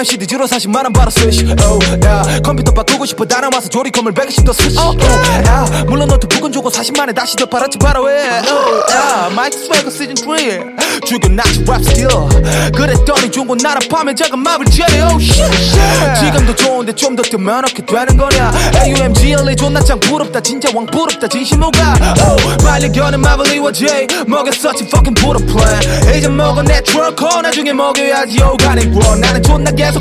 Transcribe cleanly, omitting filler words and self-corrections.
CD 주로 40만원 벌어 스위치 yeah. 컴퓨터 바꾸고 싶어 다른 와서 조리컴을 100씩 더 스위치 yeah. 물론 노트북은 주고 40만에 다시 더 팔았지 바로 해 yeah. 마이크 스웨거 시즌 3 죽여놨지 랩 스틸 그랬더니 중고 나라 파면 작은 마블 제리 oh shit 지금도 좋은데 좀 더 뜨면 어떻게 되는 거냐 AUMGLA 존나 짱 부럽다 진짜 왕 부럽다 진심우가 반려견은 마블 이워제 먹였었지 fucking 부러 플랜 이제 먹어 내 트럭커 나중에 먹여야지 요가네 나는 존나 계속